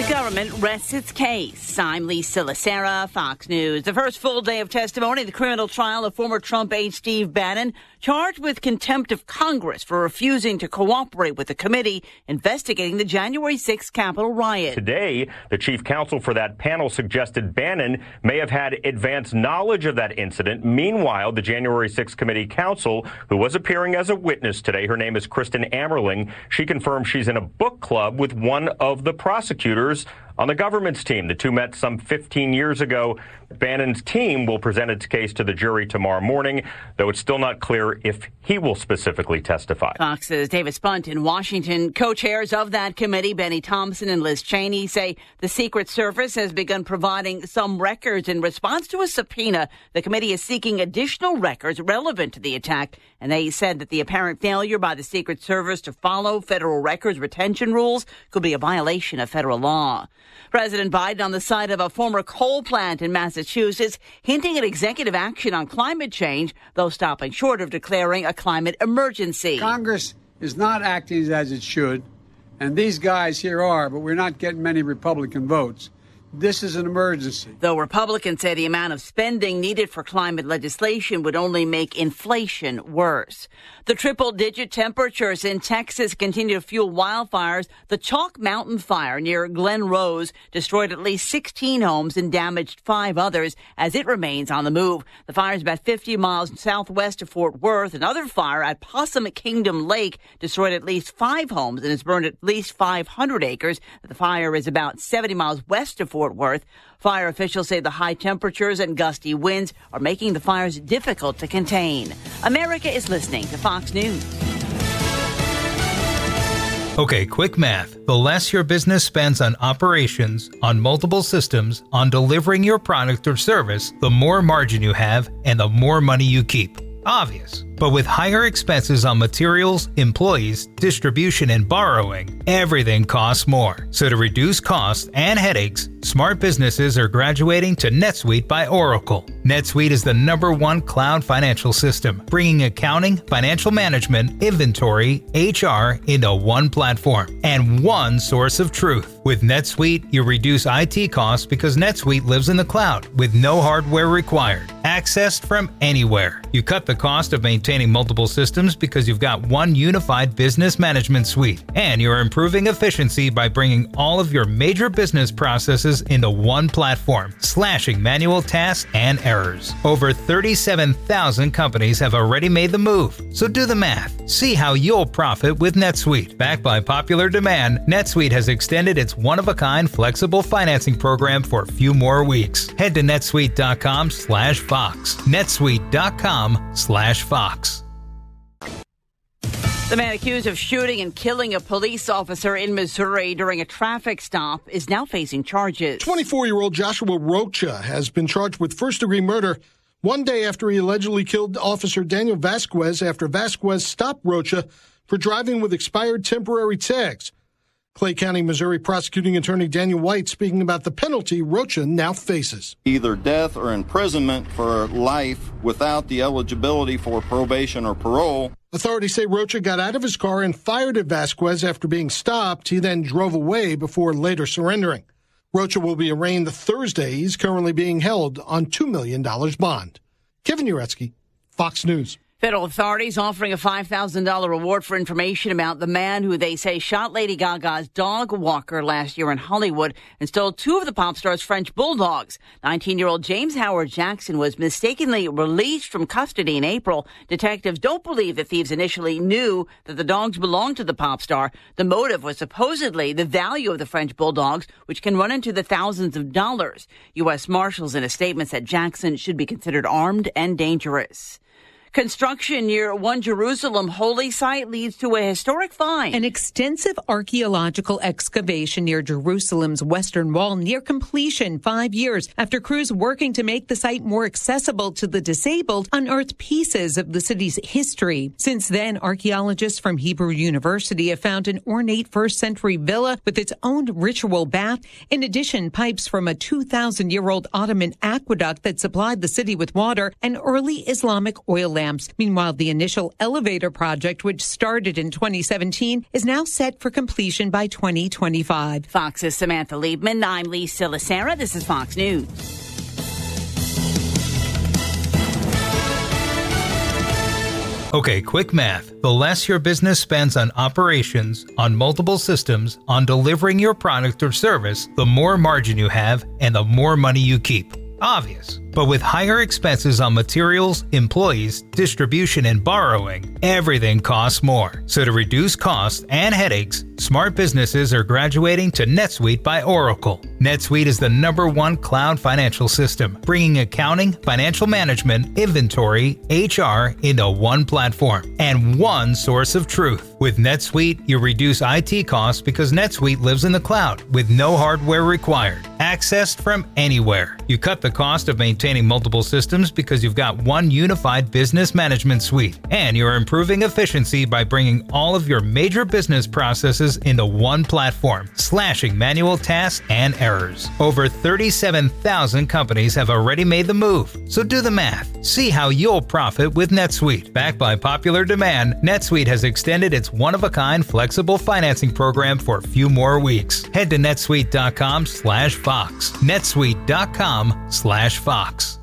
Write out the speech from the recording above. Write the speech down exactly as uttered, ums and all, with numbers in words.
The government rests its case. I'm Lisa Lacera, Fox News. The first full day of testimony in the criminal trial of former Trump aide Steve Bannon, charged with contempt of Congress for refusing to cooperate with the committee investigating the January sixth Capitol riot. Today, the chief counsel for that panel suggested Bannon may have had advance knowledge of that incident. Meanwhile, the January sixth committee counsel, who was appearing as a witness today, her name is Kristen Ammerling, she confirmed she's in a book club with one of the prosecutors on the government's team. The two met some fifteen years ago. Bannon's team will present its case to the jury tomorrow morning, though it's still not clear if he will specifically testify. Fox's David Spunt in Washington. Co-chairs of that committee, Benny Thompson and Liz Cheney, say the Secret Service has begun providing some records in response to a subpoena. The committee is seeking additional records relevant to the attack, and they said that the apparent failure by the Secret Service to follow federal records retention rules could be a violation of federal law. President Biden on the site of a former coal plant in Massachusetts, hinting at executive action on climate change, though stopping short of declaring a climate emergency. Congress is not acting as it should, and these guys here are, but we're not getting many Republican votes. This is an emergency. Though Republicans say the amount of spending needed for climate legislation would only make inflation worse. The triple-digit temperatures in Texas continue to fuel wildfires. The Chalk Mountain fire near Glen Rose destroyed at least sixteen homes and damaged five others as it remains on the move. The fire is about fifty miles southwest of Fort Worth. Another fire at Possum Kingdom Lake destroyed at least five homes and has burned at least five hundred acres. The fire is about seventy miles west of Fort Worth. Fire officials say the high temperatures and gusty winds are making the fires difficult to contain. America is listening to Fox News. Okay, quick math. The less your business spends on operations, on multiple systems, on delivering your product or service, the more margin you have and the more money you keep. Obvious. But with higher expenses on materials, employees, distribution, and borrowing, everything costs more. So to reduce costs and headaches, smart businesses are graduating to NetSuite by Oracle. NetSuite is the number one cloud financial system, bringing accounting, financial management, inventory, H R into one platform and one source of truth. With NetSuite, you reduce I T costs because NetSuite lives in the cloud with no hardware required, accessed from anywhere. You cut the cost of maintaining multiple systems because you've got one unified business management suite, and you're improving efficiency by bringing all of your major business processes into one platform, slashing manual tasks and errors. Over thirty-seven thousand companies have already made the move, so do the math. See how you'll profit with NetSuite. Backed by popular demand, NetSuite has extended its one-of-a-kind flexible financing program for a few more weeks. Head to netsuite.com slash Fox. netsuite.com slash Fox. The man accused of shooting and killing a police officer in Missouri during a traffic stop is now facing charges. twenty-four-year-old Joshua Rocha has been charged with first-degree murder one day after he allegedly killed Officer Daniel Vasquez after Vasquez stopped Rocha for driving with expired temporary tags. Clay County, Missouri prosecuting attorney Daniel White speaking about the penalty Rocha now faces. Either death or imprisonment for life without the eligibility for probation or parole. Authorities say Rocha got out of his car and fired at Vasquez after being stopped. He then drove away before later surrendering. Rocha will be arraigned Thursday. He's currently being held on two million dollars bond. Kevin Uretsky, Fox News. Federal authorities offering a five thousand dollars reward for information about the man who they say shot Lady Gaga's dog walker last year in Hollywood and stole two of the pop star's French bulldogs. nineteen-year-old James Howard Jackson was mistakenly released from custody in April. Detectives don't believe the thieves initially knew that the dogs belonged to the pop star. The motive was supposedly the value of the French bulldogs, which can run into the thousands of dollars. U S Marshals in a statement said Jackson should be considered armed and dangerous. Construction near One Jerusalem holy site leads to a historic find. An extensive archaeological excavation near Jerusalem's western wall near completion five years after crews working to make the site more accessible to the disabled unearthed pieces of the city's history. Since then, archaeologists from Hebrew University have found an ornate first century villa with its own ritual bath. In addition, pipes from a two thousand year old Ottoman aqueduct that supplied the city with water and early Islamic oil lamps lamps. Meanwhile, the initial elevator project, which started in twenty seventeen, is now set for completion by twenty twenty-five. Fox's Samantha Liebman. I'm Lisa Lacera. This is Fox News. Okay, quick math. The less your business spends on operations, on multiple systems, on delivering your product or service, the more margin you have and the more money you keep. Obvious. But with higher expenses on materials, employees, distribution, and borrowing, everything costs more. So to reduce costs and headaches, smart businesses are graduating to NetSuite by Oracle. NetSuite is the number one cloud financial system, bringing accounting, financial management, inventory, H R into one platform and one source of truth. With NetSuite, you reduce I T costs because NetSuite lives in the cloud with no hardware required, accessed from anywhere. You cut the cost of maintaining multiple systems because you've got one unified business management suite, and you're improving efficiency by bringing all of your major business processes into one platform, slashing manual tasks and errors. Over thirty-seven thousand companies have already made the move, so do the math. See how you'll profit with NetSuite. Backed by popular demand, NetSuite has extended its one-of-a-kind flexible financing program for a few more weeks. Head to netsuite dot com slash Fox. netsuite dot com slash Fox.